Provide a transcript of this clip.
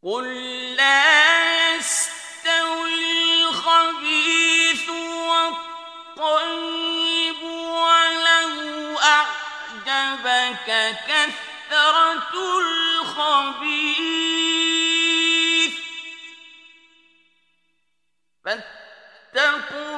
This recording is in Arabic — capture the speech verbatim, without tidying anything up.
قل لا يستوي الخبيث والطيب ولو أعجبك كثرة الخبيث فاتقوا